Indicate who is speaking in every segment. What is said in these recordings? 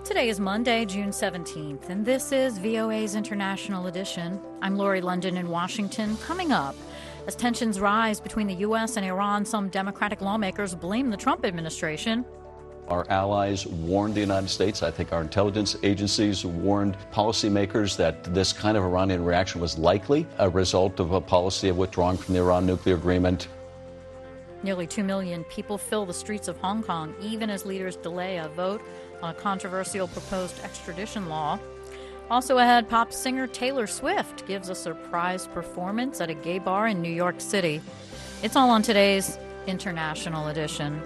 Speaker 1: Today is Monday, June 17th, and this is VOA's International Edition. I'm Lori London in Washington. Coming up, as tensions rise between the U.S. and Iran, some Democratic lawmakers blame the Trump administration.
Speaker 2: Our allies warned the United States. I think our intelligence agencies warned policymakers that this kind of Iranian reaction was likely a result of a policy of withdrawing from the Iran nuclear agreement.
Speaker 1: Nearly 2 million people fill the streets of Hong Kong, even as leaders delay a vote on a controversial proposed extradition law. Also ahead, pop singer Taylor Swift gives a surprise performance at a gay bar in New York City. It's all on today's International Edition.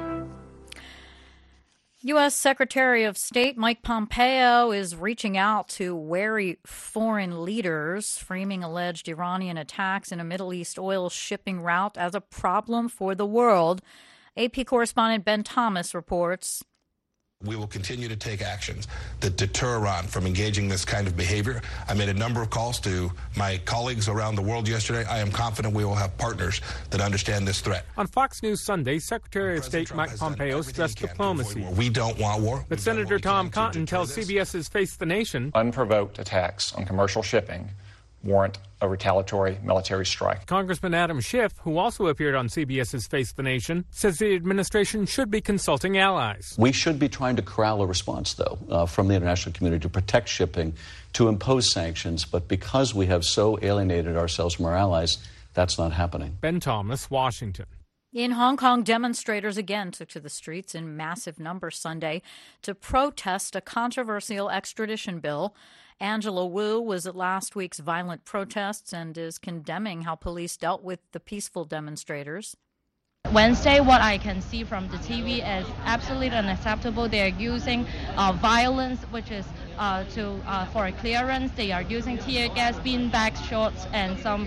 Speaker 1: U.S. Secretary of State Mike Pompeo is reaching out to wary foreign leaders, framing alleged Iranian attacks in a Middle East oil shipping route as a problem for the world. AP correspondent Ben Thomas reports.
Speaker 3: We will continue to take actions that deter Iran from engaging this kind of behavior. I made a number of calls to my colleagues around the world yesterday. I am confident we will have partners that understand this threat.
Speaker 4: On Fox News Sunday, Secretary of State Mike Pompeo stressed diplomacy.
Speaker 3: We don't want war.
Speaker 4: But Senator Tom Cotton tells CBS's Face the Nation
Speaker 5: unprovoked attacks on commercial shipping warrant a retaliatory military strike.
Speaker 4: Congressman Adam Schiff, who also appeared on CBS's Face the Nation, says the administration should be consulting allies.
Speaker 2: We should be trying to corral a response, though, from the international community to protect shipping, to impose sanctions. But because we have so alienated ourselves from our allies, that's not happening.
Speaker 4: Ben Thomas, Washington.
Speaker 1: In Hong Kong, demonstrators again took to the streets in massive numbers Sunday to protest a controversial extradition bill. Angela Wu was at last week's violent protests and is condemning how police dealt with the peaceful demonstrators.
Speaker 6: Wednesday, what I can see from the TV is absolutely unacceptable. They are using violence, which is for a clearance. They are using tear gas, beanbag shots, and some,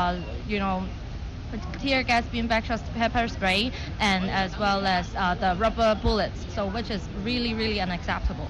Speaker 6: tear gas, beanbag shots, pepper spray, and as well as the rubber bullets. So, which is really, really unacceptable.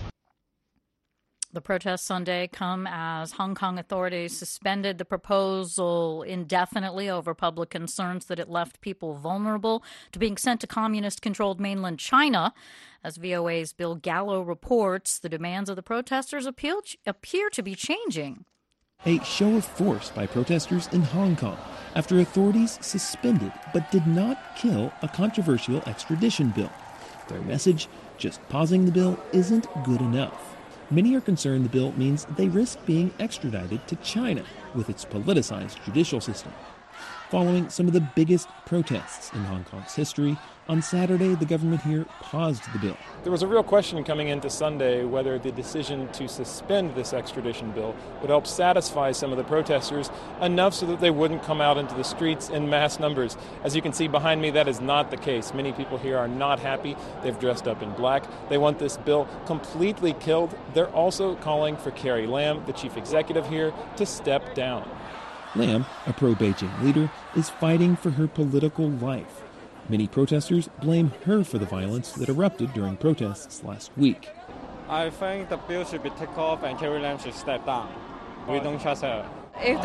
Speaker 1: The protests Sunday come as Hong Kong authorities suspended the proposal indefinitely over public concerns that it left people vulnerable to being sent to communist-controlled mainland China. As VOA's Bill Gallo reports, the demands of the protesters appear to be changing.
Speaker 7: A show of force by protesters in Hong Kong after authorities suspended but did not kill a controversial extradition bill. Their message, just pausing the bill isn't good enough. Many are concerned the bill means they risk being extradited to China with its politicized judicial system. Following some of the biggest protests in Hong Kong's history, on Saturday the government here paused the bill.
Speaker 8: There was a real question coming into Sunday whether the decision to suspend this extradition bill would help satisfy some of the protesters enough so that they wouldn't come out into the streets in mass numbers. As you can see behind me, that is not the case. Many people here are not happy. They've dressed up in black. They want this bill completely killed. They're also calling for Carrie Lam, the chief executive here, to step down.
Speaker 7: Lam, a pro-Beijing leader, is fighting for her political life. Many protesters blame her for the violence that erupted during protests last week.
Speaker 9: I think the bill should be taken off and Carrie Lam should step down. We don't trust her.
Speaker 10: If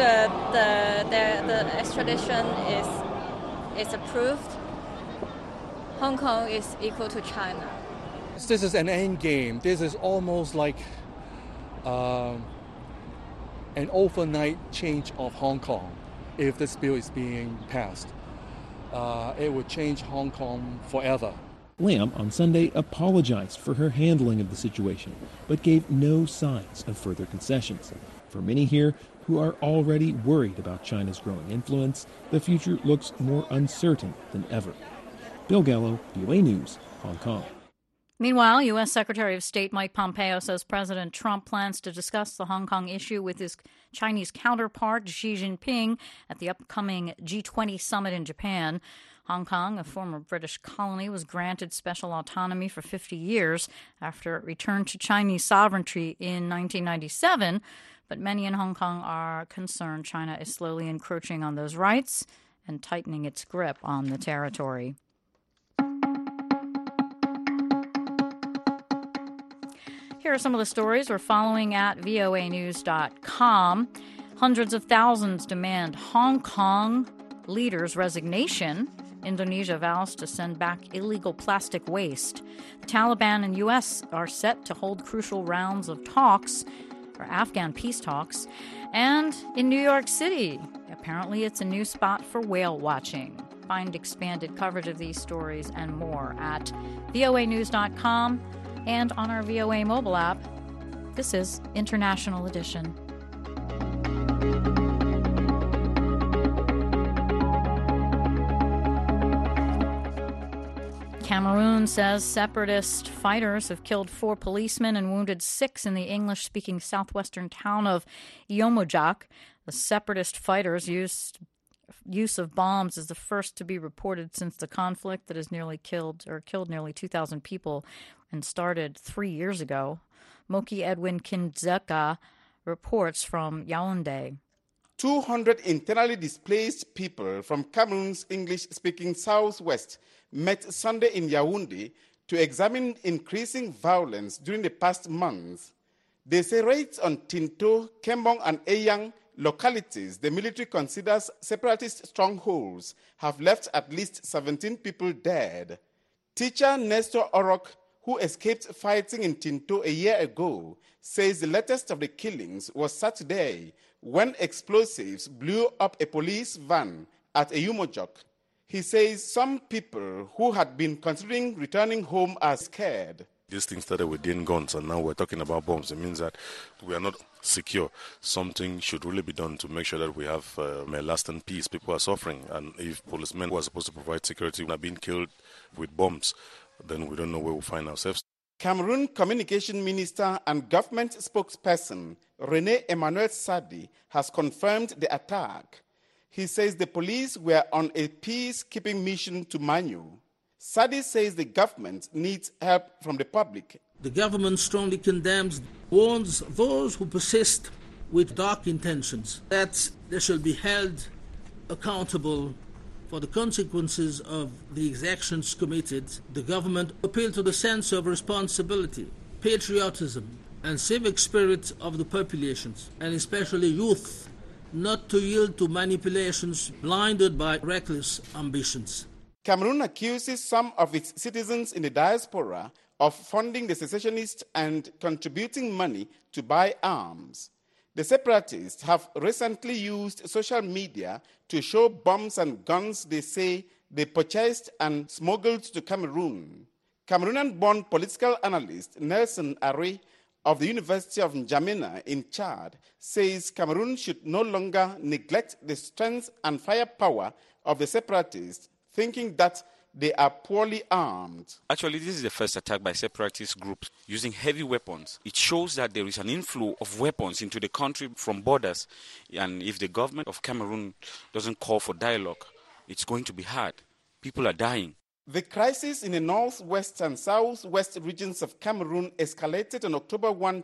Speaker 10: the extradition is approved, Hong Kong is equal to China.
Speaker 11: This is an end game. This is almost like an overnight change of Hong Kong if this bill is being passed. It would change Hong Kong forever.
Speaker 7: Lam on Sunday apologized for her handling of the situation, but gave no signs of further concessions. For many here who are already worried about China's growing influence, the future looks more uncertain than ever. Bill Gallo, VOA News, Hong Kong.
Speaker 1: Meanwhile, U.S. Secretary of State Mike Pompeo says President Trump plans to discuss the Hong Kong issue with his Chinese counterpart Xi Jinping at the upcoming G20 summit in Japan. Hong Kong, a former British colony, was granted special autonomy for 50 years after it returned to Chinese sovereignty in 1997. But many in Hong Kong are concerned China is slowly encroaching on those rights and tightening its grip on the territory. Here are some of the stories we're following at voanews.com. Hundreds of thousands demand Hong Kong leaders' resignation Indonesia vows to send back illegal plastic waste. The Taliban and U.S. are set to hold crucial rounds of talks, or Afghan peace talks. And in New York City, apparently it's a new spot for whale watching. Find expanded coverage of these stories and more at voanews.com and on our VOA mobile app. This is International Edition. Cameroon says separatist fighters have killed 4 policemen and wounded 6 in the English-speaking southwestern town of Yomojak. The separatist fighters' use of bombs is the first to be reported since the conflict that has killed nearly 2,000 people and started 3 years ago. Moki Edwin Kindzeka reports from Yaoundé.
Speaker 12: 200 internally displaced people from Cameroon's English-speaking southwest met Sunday in Yaoundé to examine increasing violence during the past months. They say raids on Tinto, Kembong, and Eyang localities the military considers separatist strongholds have left at least 17 people dead. Teacher Nestor Orok, who escaped fighting in Tinto a year ago, says the latest of the killings was Saturday when explosives blew up a police van at Eyumojok. He says some people who had been considering returning home are scared.
Speaker 13: This thing started with guns, and now we're talking about bombs. It means that we are not secure. Something should really be done to make sure that we have a lasting peace. People are suffering, and if policemen who are supposed to provide security are being killed with bombs, then we don't know where we'll find ourselves.
Speaker 12: Cameroon Communication Minister and government spokesperson René Emmanuel Sadi has confirmed the attack. He says the police were on a peacekeeping mission to Manyu. Sadi says the government needs help from the public.
Speaker 14: The government strongly condemns, warns those who persist with dark intentions that they shall be held accountable for the consequences of the exactions committed. The government appealed to the sense of responsibility, patriotism, and civic spirit of the populations, and especially youth, not to yield to manipulations blinded by reckless ambitions.
Speaker 12: Cameroon accuses some of its citizens in the diaspora of funding the secessionists and contributing money to buy arms. The separatists have recently used social media to show bombs and guns they say they purchased and smuggled to Cameroon. Cameroonian-born political analyst Nelson Array of the University of N'Djamena in Chad says Cameroon should no longer neglect the strength and firepower of the separatists, thinking that they are poorly armed.
Speaker 15: Actually, this is the first attack by separatist groups using heavy weapons. It shows that there is an inflow of weapons into the country from borders. And if the government of Cameroon doesn't call for dialogue, it's going to be hard. People are dying.
Speaker 12: The crisis in the northwest and southwest regions of Cameroon escalated on October 1,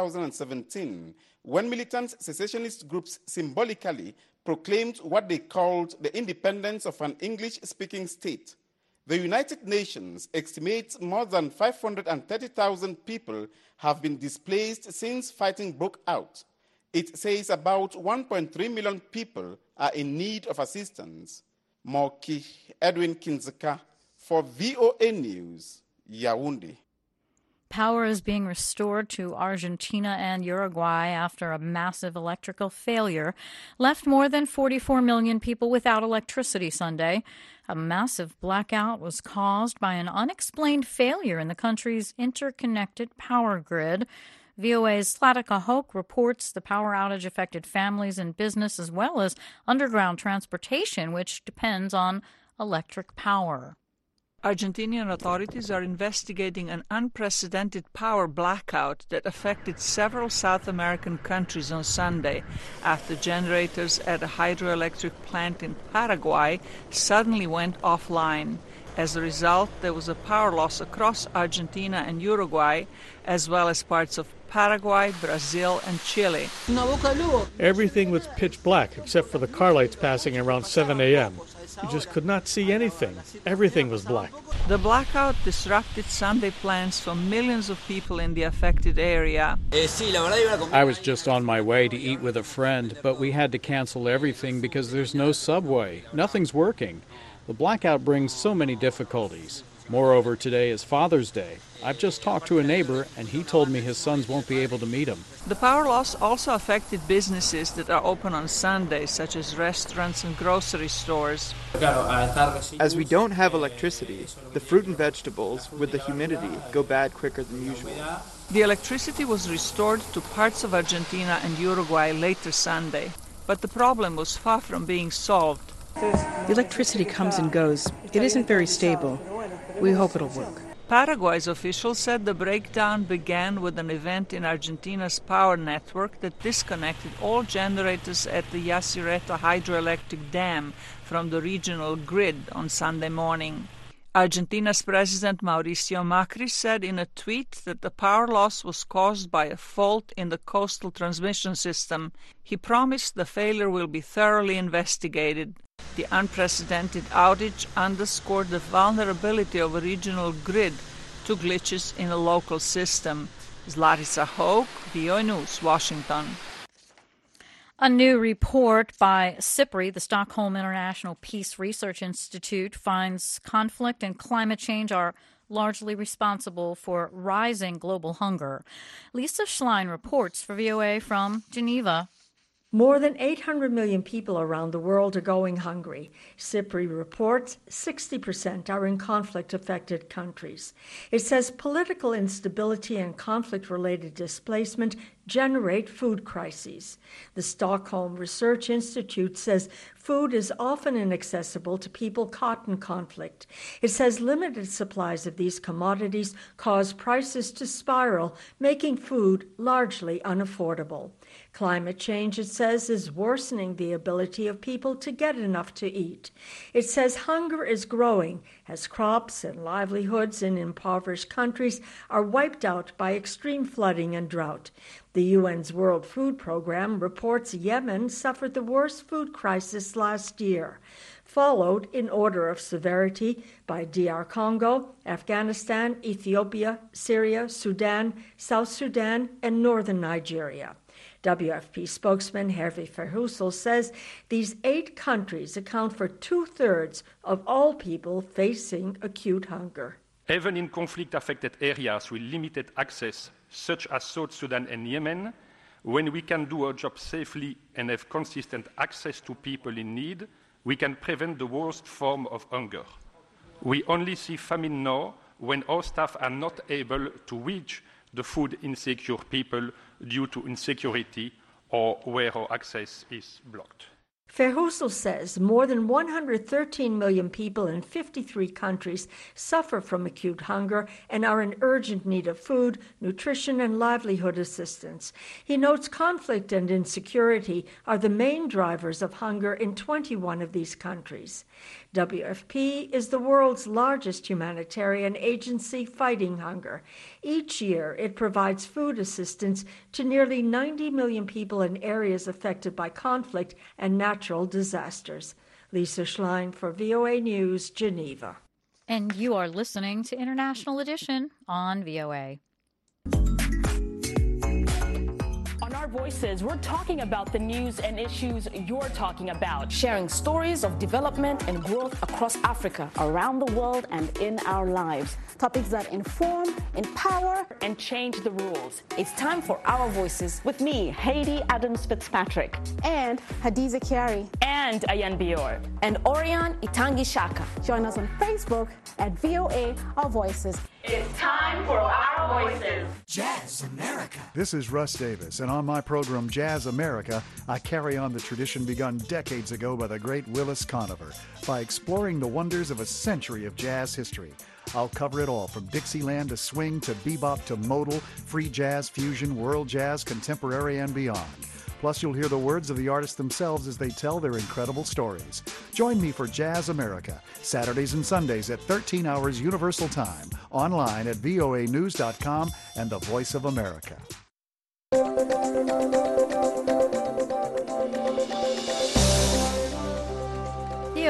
Speaker 12: 2017, when militant secessionist groups symbolically proclaimed what they called the independence of an English-speaking state. The United Nations estimates more than 530,000 people have been displaced since fighting broke out. It says about 1.3 million people are in need of assistance. Moki Edwin Kindzeka for VOA News, Yaoundé.
Speaker 1: Power is being restored to Argentina and Uruguay after a massive electrical failure left more than 44 million people without electricity Sunday. A massive blackout was caused by an unexplained failure in the country's interconnected power grid. VOA's Zlatica Hoke reports the power outage affected families and business as well as underground transportation, which depends on electric power.
Speaker 16: Argentinian authorities are investigating an unprecedented power blackout that affected several South American countries on Sunday after generators at a hydroelectric plant in Paraguay suddenly went offline. As a result, there was a power loss across Argentina and Uruguay, as well as parts of Paraguay, Brazil, and Chile.
Speaker 17: Everything was pitch black except for the car lights passing around 7 a.m. You just could not see anything. Everything was black.
Speaker 16: The blackout disrupted Sunday plans for millions of people in the affected area.
Speaker 18: I was just on my way to eat with a friend, but we had to cancel everything because there's no subway. Nothing's working. The blackout brings so many difficulties. Moreover, today is Father's Day. I've just talked to a neighbor, and he told me his sons won't be able to meet him.
Speaker 16: The power loss also affected businesses that are open on Sundays, such as restaurants and grocery stores.
Speaker 19: As we don't have electricity, the fruit and vegetables, with the humidity, go bad quicker than usual.
Speaker 16: The electricity was restored to parts of Argentina and Uruguay later Sunday, but the problem was far from being solved.
Speaker 20: The electricity comes and goes. It isn't very stable. We hope it'll work.
Speaker 16: Paraguay's officials said the breakdown began with an event in Argentina's power network that disconnected all generators at the Yacyretá hydroelectric dam from the regional grid on Sunday morning. Argentina's President Mauricio Macri said in a tweet that the power loss was caused by a fault in the coastal transmission system. He promised the failure will be thoroughly investigated. The unprecedented outage underscored the vulnerability of a regional grid to glitches in a local system. Larissa Hoke, VOA News, Washington.
Speaker 1: A new report by SIPRI, the Stockholm International Peace Research Institute, finds conflict and climate change are largely responsible for rising global hunger. Lisa Schlein reports for VOA from Geneva.
Speaker 21: More than 800 million people around the world are going hungry. SIPRI reports 60% are in conflict-affected countries. It says political instability and conflict-related displacement generate food crises. The Stockholm Research Institute says food is often inaccessible to people caught in conflict. It says limited supplies of these commodities cause prices to spiral, making food largely unaffordable. Climate change, it says, is worsening the ability of people to get enough to eat. It says hunger is growing as crops and livelihoods in impoverished countries are wiped out by extreme flooding and drought. The UN's World Food Program reports Yemen suffered the worst food crisis last year, followed in order of severity by DR Congo, Afghanistan, Ethiopia, Syria, Sudan, South Sudan, and northern Nigeria. WFP spokesman Hervé Verheussel says these 8 countries account for 2/3 of all people facing acute hunger.
Speaker 22: Even in conflict-affected areas with limited access, such as South Sudan and Yemen, when we can do our job safely and have consistent access to people in need, we can prevent the worst form of hunger. We only see famine now when our staff are not able to reach the food-insecure people due to insecurity or where our access is blocked.
Speaker 21: Verheussel says more than 113 million people in 53 countries suffer from acute hunger and are in urgent need of food, nutrition, and livelihood assistance. He notes conflict and insecurity are the main drivers of hunger in 21 of these countries. WFP is the world's largest humanitarian agency fighting hunger. Each year, it provides food assistance to nearly 90 million people in areas affected by conflict and natural disasters. Lisa Schlein for VOA News, Geneva.
Speaker 1: And you are listening to International Edition on VOA.
Speaker 23: On Our Voices, we're talking about the news and issues you're talking about, sharing stories of development and growth across Africa, around the world, and in our lives. Topics that inform, empower, and change the rules. It's time for Our Voices with me, Haiti Adams Fitzpatrick,
Speaker 24: and Hadiza Kiari,
Speaker 23: and Ayan Bior,
Speaker 24: and Orion Itangi Shaka. Join us on Facebook at VOA Our Voices.
Speaker 23: It's time for Our Voices.
Speaker 25: Jazz America. This is Russ Davis, and on my program Jazz America, I carry on the tradition begun decades ago by the great Willis Conover by exploring the wonders of a century of jazz history. I'll cover it all, from Dixieland to swing to bebop to modal, free jazz, fusion, world jazz, contemporary, and beyond. Plus, you'll hear the words of the artists themselves as they tell their incredible stories. Join me for Jazz America, Saturdays and Sundays at 13 hours Universal Time, online at voanews.com and the Voice of America.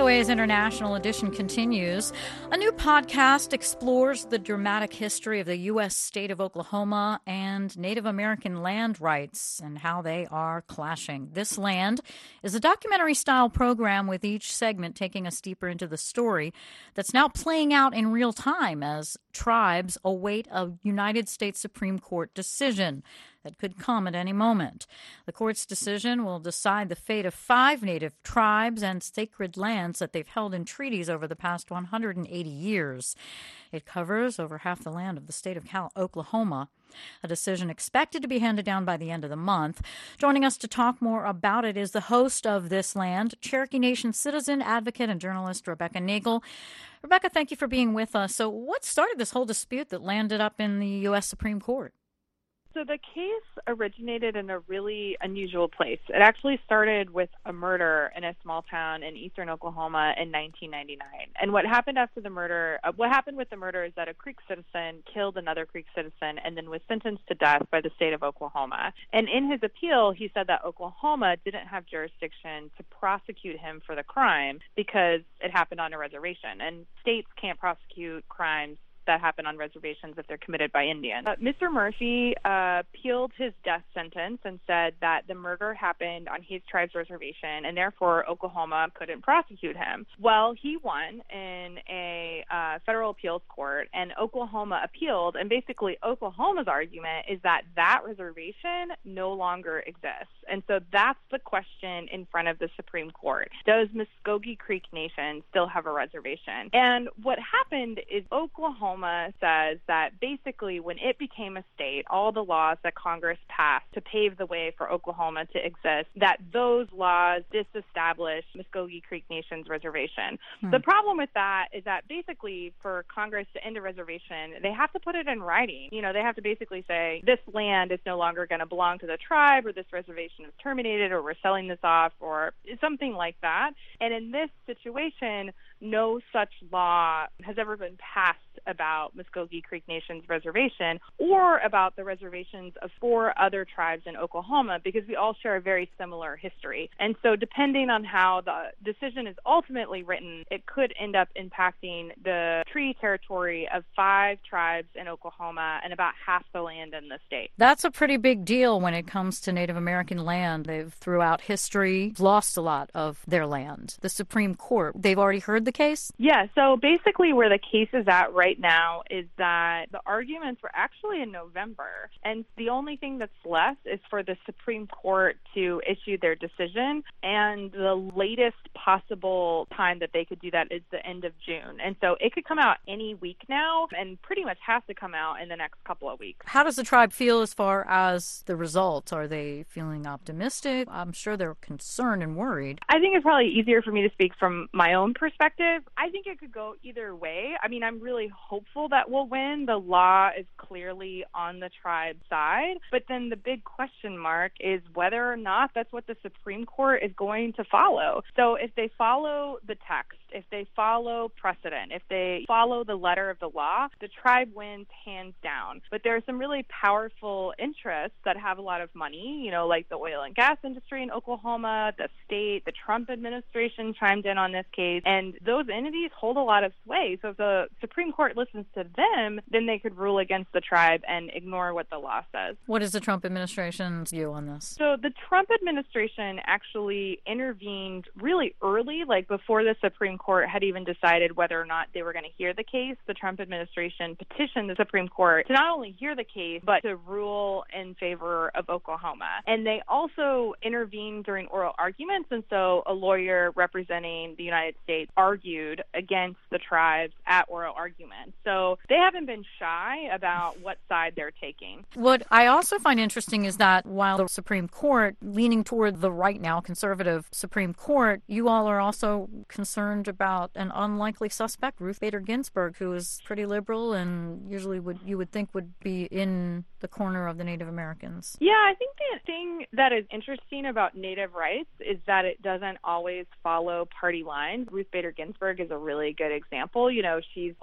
Speaker 1: VOA's International Edition continues. A new podcast explores the dramatic history of the U.S. state of Oklahoma and Native American land rights and how they are clashing. This Land is a documentary-style program with each segment taking us deeper into the story that's now playing out in real time as tribes await a United States Supreme Court decision that could come at any moment. The court's decision will decide the fate of 5 native tribes and sacred lands that they've held in treaties over the past 180 years. It covers over half the land of the state of Oklahoma. A decision expected to be handed down by the end of the month. Joining us to talk more about it is the host of This Land, Cherokee Nation citizen, advocate, and journalist Rebecca Nagle. Rebecca, thank you for being with us. So what started this whole dispute that landed up in the U.S. Supreme Court?
Speaker 2: So the case originated in a really unusual place. It actually started with a murder in a small town in eastern Oklahoma in 1999. And what happened with the murder is that a Creek citizen killed another Creek citizen and then was sentenced to death by the state of Oklahoma. And in his appeal, he said that Oklahoma didn't have jurisdiction to prosecute him for the crime because it happened on a reservation. And states can't prosecute crimes that happen on reservations if they're committed by Indians. Mr. Murphy appealed his death sentence and said that the murder happened on his tribe's reservation and therefore Oklahoma couldn't prosecute him. Well, he won in a federal appeals court and Oklahoma appealed, and basically Oklahoma's argument is that that reservation no longer exists. And so that's the question in front of the Supreme Court. Does Muskogee Creek Nation still have a reservation? And what happened is Oklahoma says that basically when it became a state, all the laws that Congress passed to pave the way for Oklahoma to exist, that those laws disestablished Muskogee Creek Nation's reservation. The problem with that is that basically for Congress to end a reservation, they have to put it in writing. You know, they have to basically say this land is no longer going to belong to the tribe, or this reservation is terminated, or we're selling this off, or something like that. And in this situation, no such law has ever been passed about Muskogee Creek Nation's reservation or about the reservations of 4 other tribes in Oklahoma, because we all share a very similar history. And so depending on how the decision is ultimately written, it could end up impacting the treaty territory of 5 tribes in Oklahoma and about half the land in the state.
Speaker 1: That's a pretty big deal when it comes to Native American land. They've, throughout history, lost a lot of their land. The Supreme Court, they've already heard the case?
Speaker 2: Yeah, so basically where the case is at right now is that the arguments were actually in November, and the only thing that's left is for the Supreme Court to issue their decision, and the latest possible time that they could do that is the end of June. And so it could come out any week now, and pretty much has to come out in the next couple of weeks.
Speaker 1: How does the tribe feel as far as the results? Are they feeling optimistic? I'm sure they're concerned and worried.
Speaker 2: I think it's probably easier for me to speak from my own perspective. I think it could go either way. I mean, I'm really hopeful that we'll win. The law is clearly on the tribe's side. But then the big question mark is whether or not that's what the Supreme Court is going to follow. So if they follow the text, if they follow precedent, if they follow the letter of the law, the tribe wins hands down. But there are some really powerful interests that have a lot of money, you know, like the oil and gas industry in Oklahoma, the state, the Trump administration chimed in on this case, and those entities hold a lot of sway. So if the Supreme Court listens to them, then they could rule against the tribe and ignore what the law says.
Speaker 1: What is the Trump administration's view on this?
Speaker 2: So the Trump administration actually intervened really early, like before the Supreme Court had even decided whether or not they were going to hear the case. The Trump administration petitioned the Supreme Court to not only hear the case, but to rule in favor of Oklahoma. And they also intervened during oral arguments, and so a lawyer representing the United States argued against the tribes at oral arguments. So they haven't been shy about what side they're taking.
Speaker 1: What I also find interesting is that while the Supreme Court, leaning toward the right now, conservative Supreme Court, you all are also concerned about an unlikely suspect, Ruth Bader Ginsburg, who is pretty liberal and usually you would think would be in the corner of the Native Americans.
Speaker 2: Yeah, I think the thing that is interesting about Native rights is that it doesn't always follow party lines. Ruth Bader Ginsburg is a really good example. You know, she's almost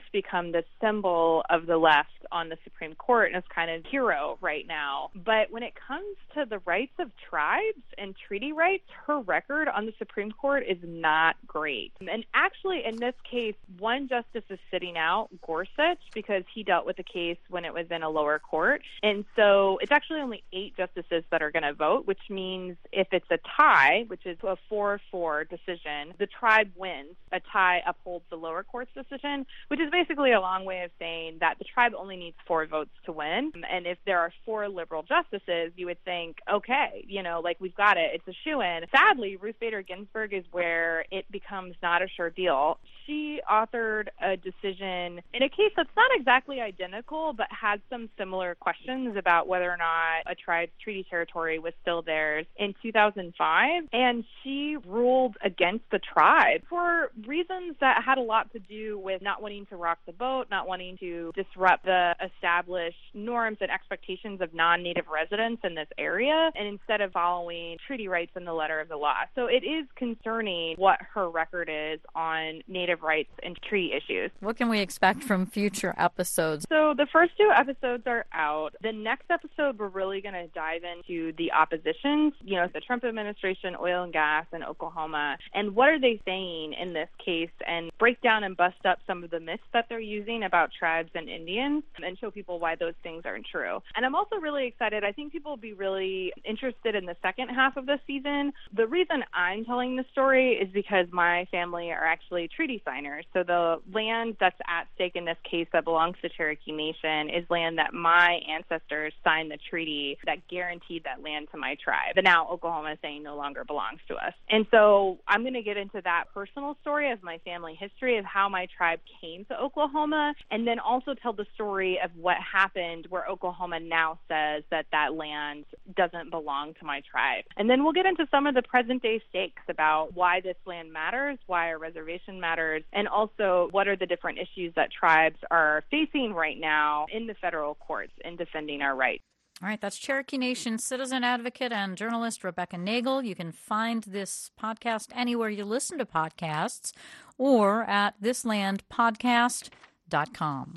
Speaker 2: become the symbol of the left on the Supreme Court and is kind of hero right now. But when it comes to the rights of tribes and treaty rights, her record on the Supreme Court is not great. And actually, in this case, one justice is sitting out, Gorsuch, because he dealt with the case when it was in a lower court. And so it's actually only 8 justices that are going to vote, which means if it's a tie, which is a 4-4 decision, the tribe wins. A tie upholds the lower court's decision, which is basically a long way of saying that the tribe only needs 4 votes to win. And if there are 4 liberal justices, you would think, okay, like we've got it. It's a shoo-in. Sadly, Ruth Bader Ginsburg is where it becomes not a sure deal. She authored a decision in a case that's not exactly identical, but had some similar questions about whether or not a tribe's treaty territory was still theirs in 2005. And she ruled against the tribe for reasons that had a lot to do with not wanting to rock the boat, not wanting to disrupt the established norms and expectations of non-Native residents in this area, and instead of following treaty rights in the letter of the law. So it is concerning what her record is on Native rights and treaty issues.
Speaker 1: What can we expect from future episodes?
Speaker 2: So the first 2 episodes are out. The next episode, we're really going to dive into the oppositions, the Trump administration, oil and gas in Oklahoma, and what are they saying in this case, and break down and bust up some of the myths that they're using about tribes and Indians and show people why those things aren't true. And I'm also really excited. I think people will be really interested in the second half of the season. The reason I'm telling the story is because my family are actually treaty signers. So the land that's at stake in this case that belongs to Cherokee Nation is land that my ancestors signed the treaty that guaranteed that land to my tribe. But now Oklahoma is saying no longer belongs to us. And so I'm going to get into that personal story of my family history of how my tribe came to Oklahoma, and then also tell the story of what happened where Oklahoma now says that that land doesn't belong to my tribe. And then we'll get into some of the present day stakes about why this land matters, why a reservation matters, and also what are the different issues that tribes are facing right now in the federal courts in defending our rights.
Speaker 1: All right, that's Cherokee Nation citizen advocate and journalist Rebecca Nagel. You can find this podcast anywhere you listen to podcasts or at thislandpodcast.com.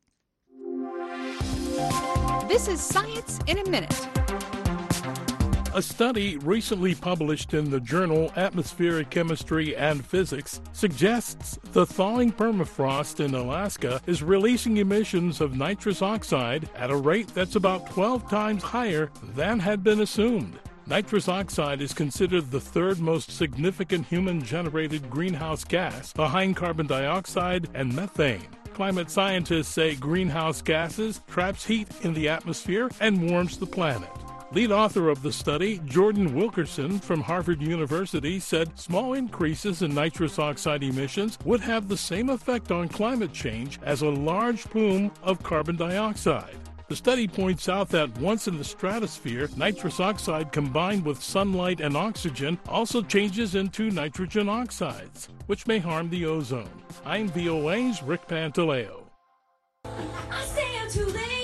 Speaker 3: This is Science in a Minute.
Speaker 4: A study recently published in the journal Atmospheric Chemistry and Physics suggests the thawing permafrost in Alaska is releasing emissions of nitrous oxide at a rate that's about 12 times higher than had been assumed. Nitrous oxide is considered the 3rd most significant human-generated greenhouse gas, behind carbon dioxide and methane. Climate scientists say greenhouse gases traps heat in the atmosphere and warms the planet. Lead author of the study, Jordan Wilkerson from Harvard University, said small increases in nitrous oxide emissions would have the same effect on climate change as a large plume of carbon dioxide. The study points out that once in the stratosphere, nitrous oxide combined with sunlight and oxygen also changes into nitrogen oxides, which may harm the ozone. I'm VOA's Rick Pantaleo.
Speaker 3: I say I'm too late.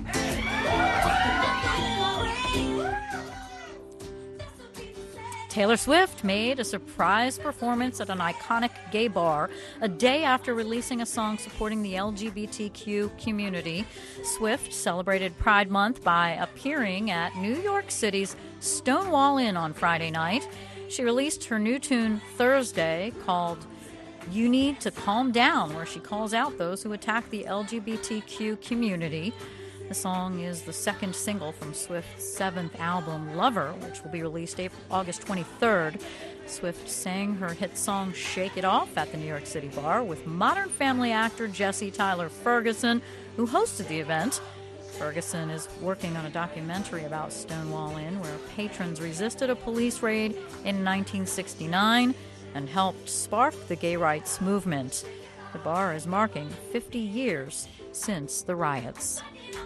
Speaker 1: Taylor Swift made a surprise performance at an iconic gay bar a day after releasing a song supporting the LGBTQ community. Swift celebrated Pride Month by appearing at New York City's Stonewall Inn on Friday night. She released her new tune Thursday called You Need to Calm Down, where she calls out those who attack the LGBTQ community. The song is the 2nd single from Swift's 7th album, Lover, which will be released August 23rd. Swift sang her hit song Shake It Off at the New York City bar with Modern Family actor Jesse Tyler Ferguson, who hosted the event. Ferguson is working on a documentary about Stonewall Inn, where patrons resisted a police raid in 1969 and helped spark the gay rights movement. The bar is marking 50 years since the riots.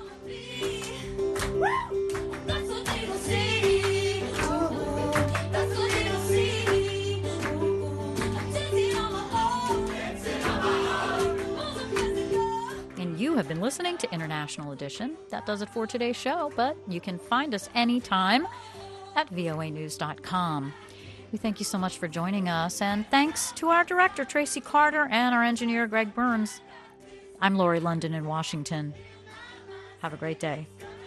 Speaker 1: And you have been listening to International Edition. That does it for today's show, but you can find us anytime at voanews.com. We thank you so much for joining us, and thanks to our director, Tracy Carter, and our engineer, Greg Burns. I'm Lori London in Washington. Have a great day.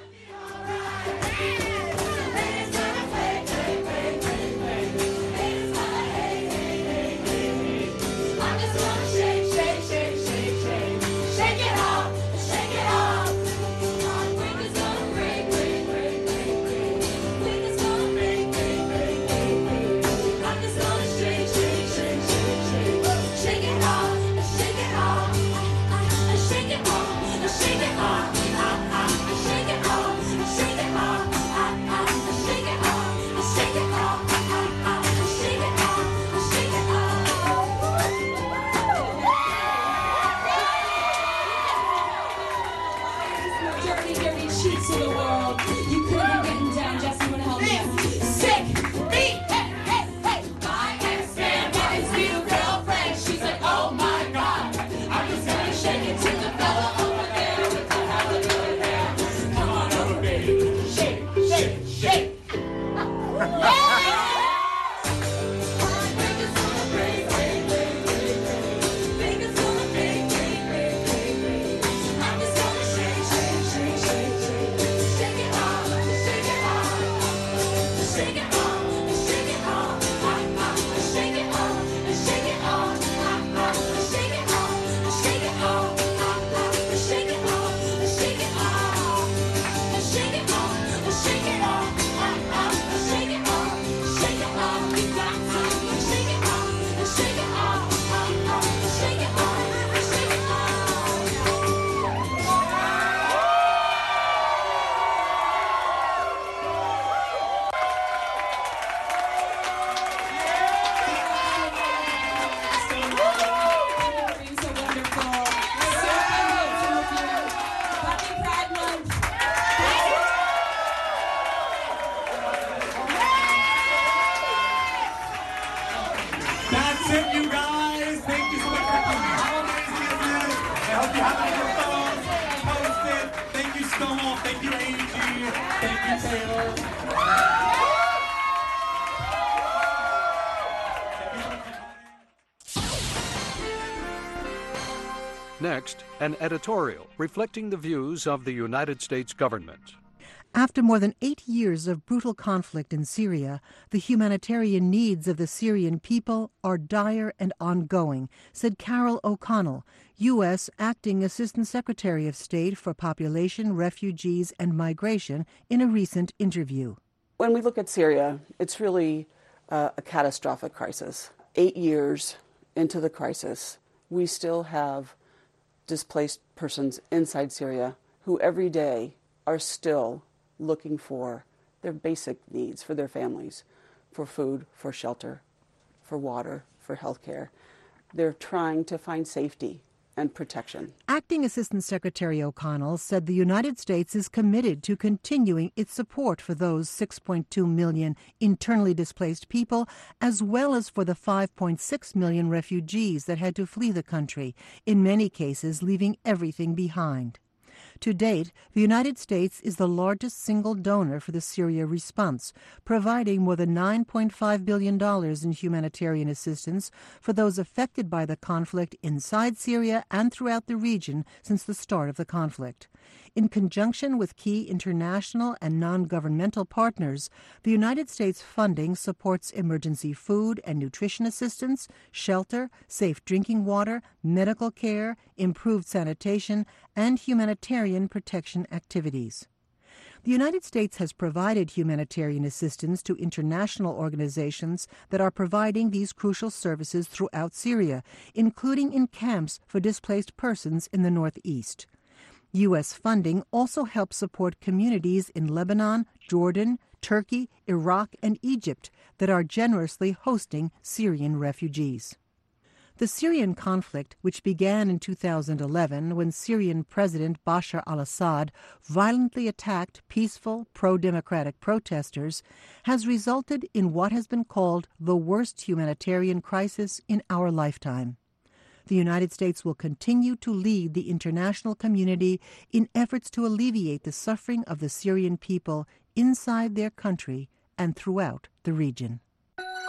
Speaker 5: Next, an editorial reflecting the views of the United States government.
Speaker 6: After more than 8 years of brutal conflict in Syria, the humanitarian needs of the Syrian people are dire and ongoing, said Carol O'Connell, U.S. Acting Assistant Secretary of State for Population, Refugees, and Migration, in a recent interview.
Speaker 8: When we look at Syria, it's really a catastrophic crisis. 8 years into the crisis, we still have displaced persons inside Syria who every day are still looking for their basic needs for their families, for food, for shelter, for water, for health care. They're trying to find safety and protection.
Speaker 6: Acting Assistant Secretary O'Connell said the United States is committed to continuing its support for those 6.2 million internally displaced people, as well as for the 5.6 million refugees that had to flee the country, in many cases leaving everything behind. To date, the United States is the largest single donor for the Syria response, providing more than $9.5 billion in humanitarian assistance for those affected by the conflict inside Syria and throughout the region since the start of the conflict. In conjunction with key international and non-governmental partners, the United States funding supports emergency food and nutrition assistance, shelter, safe drinking water, medical care, improved sanitation, and humanitarian protection activities. The United States has provided humanitarian assistance to international organizations that are providing these crucial services throughout Syria, including in camps for displaced persons in the northeast. U.S. funding also helps support communities in Lebanon, Jordan, Turkey, Iraq, and Egypt that are generously hosting Syrian refugees. The Syrian conflict, which began in 2011 when Syrian President Bashar al-Assad violently attacked peaceful, pro-democratic protesters, has resulted in what has been called the worst humanitarian crisis in our lifetime. The United States will continue to lead the international community in efforts to alleviate the suffering of the Syrian people inside their country and throughout the region.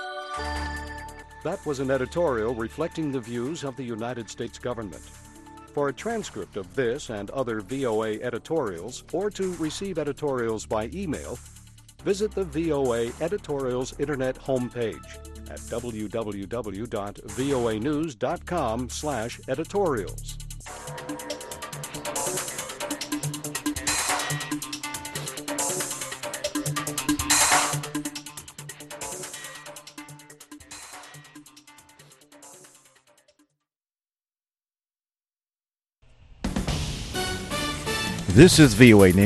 Speaker 5: That was an editorial reflecting the views of the United States government. for a transcript of this and other VOA editorials or to receive editorials by email, visit the VOA Editorials Internet homepage at www.voanews.com/editorials.
Speaker 7: This is VOA News.